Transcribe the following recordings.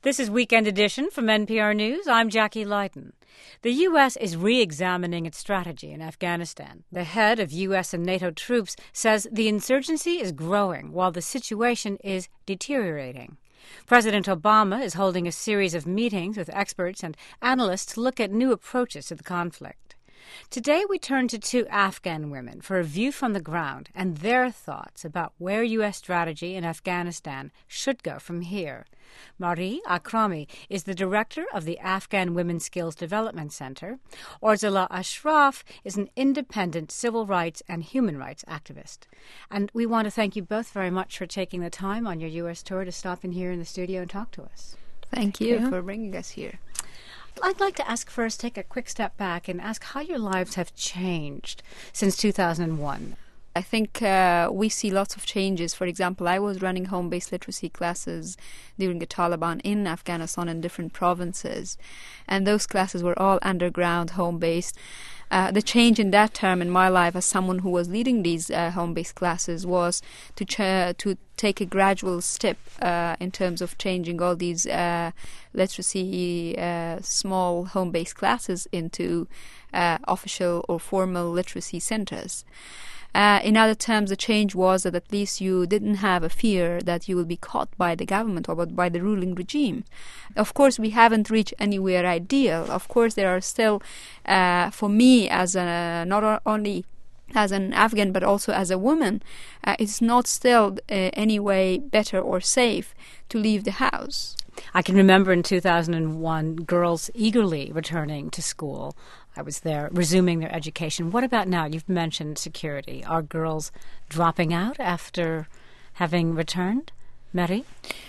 This is Weekend Edition from NPR News. I'm Jackie Leiden. The U.S. is re-examining its strategy in Afghanistan. The head of U.S. and NATO troops says the insurgency is growing while the situation is deteriorating. President Obama is holding a series of meetings with experts and analysts to look at new approaches to the conflict. Today we turn to two Afghan women for a view from the ground and their thoughts about where U.S. strategy in Afghanistan should go from here. Marie Akrami is the director of the Afghan Women's Skills Development Center. Orzula Ashraf is an independent civil rights and human rights activist. And we want to thank you both very much for taking the time on your U.S. tour to stop in here in the studio and talk to us. Thank you for bringing us here. I'd like to ask first, take a quick step back and ask how your lives have changed since 2001. I think we see lots of changes. For example, I was running home-based literacy classes during the Taliban in Afghanistan in different provinces, and those classes were all underground, home-based. The change in that term in my life as someone who was leading these home-based classes was to take a gradual step in terms of changing all these literacy small home-based classes into official or formal literacy centers. In other terms, the change was that at least you didn't have a fear that you will be caught by the government or by the ruling regime. Of course, we haven't reached anywhere ideal. Of course, there are still, for me, as not only as an Afghan but also as a woman, it's not still any way better or safe to leave the house. I can remember in 2001 girls eagerly returning to school. I was there resuming their education. What about now? You've mentioned security. Are girls dropping out after having returned? Mary?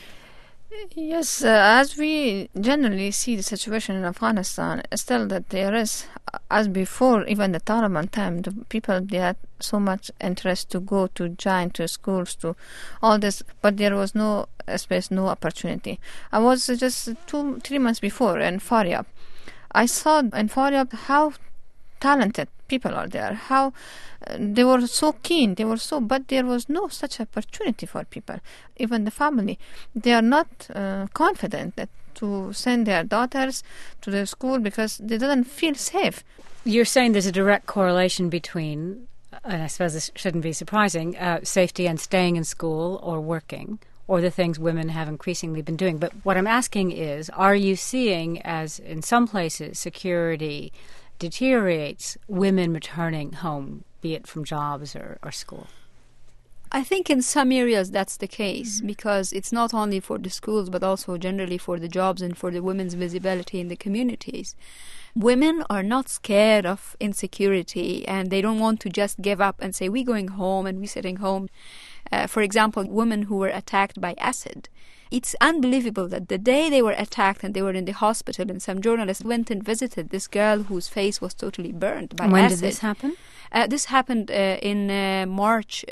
Yes, as we generally see the situation in Afghanistan, still that there is, as before, even the Taliban time, the people, they had so much interest to go to join to schools, to all this, but there was no space, no opportunity. I was just 2-3 months before in Faryab. I saw in Faryab how talented people are there, how they were so keen, but there was no such opportunity for people. Even the family, they are not confident that to send their daughters to the school because they didn't feel safe. You're saying there's a direct correlation between, and I suppose this shouldn't be surprising, safety and staying in school or working, or the things women have increasingly been doing. But what I'm asking is, are you seeing, as in some places security deteriorates, women returning home, be it from jobs or school? I think in some areas that's the case, because it's not only for the schools but also generally for the jobs and for the women's visibility in the communities. Women are not scared of insecurity and they don't want to just give up and say, we're going home and we're sitting home. For example, women who were attacked by acid. It's unbelievable that the day they were attacked and they were in the hospital and some journalists went and visited this girl whose face was totally burned by acid. When did this happen? This happened in March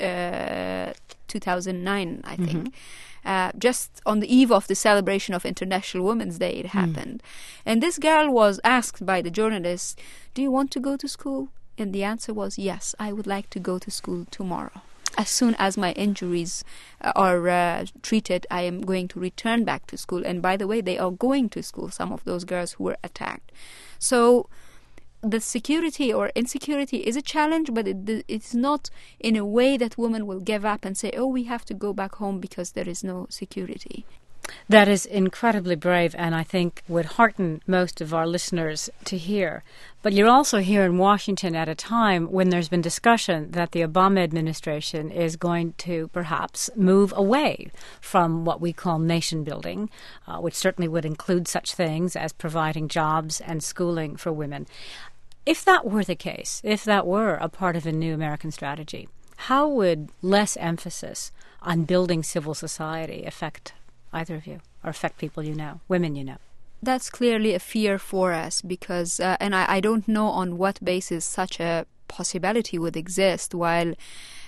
2009, I think. Just on the eve of the celebration of International Women's Day, it happened. And this girl was asked by the journalists, do you want to go to school? And the answer was, yes, I would like to go to school tomorrow. As soon as my injuries are treated, I am going to return back to school. And by the way, they are going to school, some of those girls who were attacked. So the security or insecurity is a challenge, but it's not in a way that women will give up and say, oh, we have to go back home because there is no security. That is incredibly brave, and I think would hearten most of our listeners to hear. But you're also here in Washington at a time when there's been discussion that the Obama administration is going to perhaps move away from what we call nation building, which certainly would include such things as providing jobs and schooling for women. If that were the case, if that were a part of a new American strategy, how would less emphasis on building civil society affect either of you, or affect people you know, women you know? That's clearly a fear for us because, and I don't know on what basis such a possibility would exist, while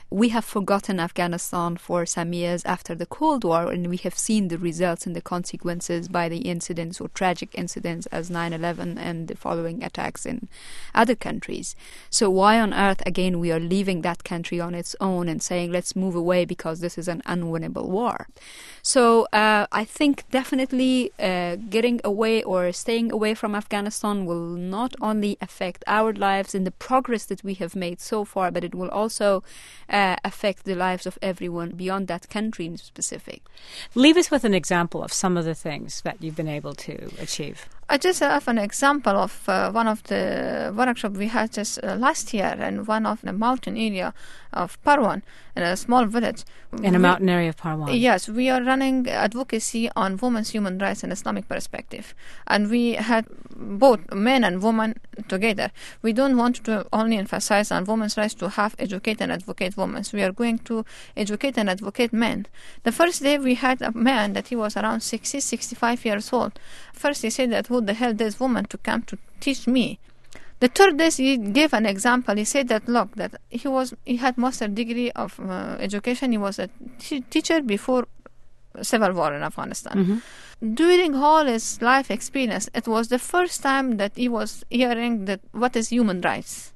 We have forgotten Afghanistan for some years after the Cold War, and we have seen the results and the consequences by the incidents or tragic incidents as 9/11 and the following attacks in other countries. So why on earth, again, we are leaving that country on its own and saying, let's move away because this is an unwinnable war? So I think definitely getting away or staying away from Afghanistan will not only affect our lives and the progress that we have made so far, but it will also affect the lives of everyone beyond that country in specific. Leave us with an example of some of the things that you've been able to achieve. I just have an example of one of the workshops we had just last year in one of the mountain area of Parwan, in a small village. In a mountain area of Parwan. Yes, we are running advocacy on women's human rights and Islamic perspective. And we had both men and women together. We don't want to only emphasize on women's rights to have educate and advocate women. We are going to educate and advocate men. The first day we had a man that he was around 60, 65 years old. First he said that who the hell this woman to come to teach me? The third day he gave an example. He said that look, that he had master degree of education. He was a teacher before civil war in Afghanistan. Mm-hmm. During all his life experience, it was the first time that he was hearing that what is human rights.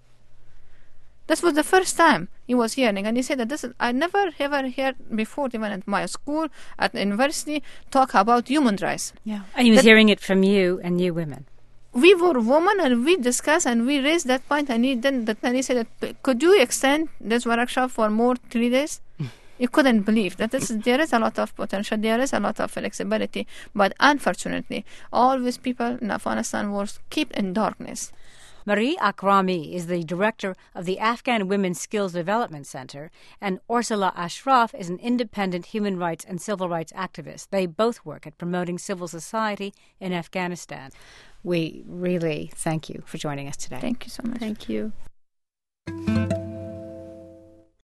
This was the first time he was hearing, and he said that I never ever heard before, even at my school, at university, talk about human rights. Yeah, and he was hearing it from you and you women. We were women, and we discussed and we raised that point, and he said that, could you extend this workshop for more 3 days? You couldn't believe that there is a lot of potential, there is a lot of flexibility, but unfortunately, all these people in Afghanistan were kept in darkness. Marie Akrami is the director of the Afghan Women's Skills Development Center, and Ursula Ashraf is an independent human rights and civil rights activist. They both work at promoting civil society in Afghanistan. We really thank you for joining us today. Thank you so much. Thank you.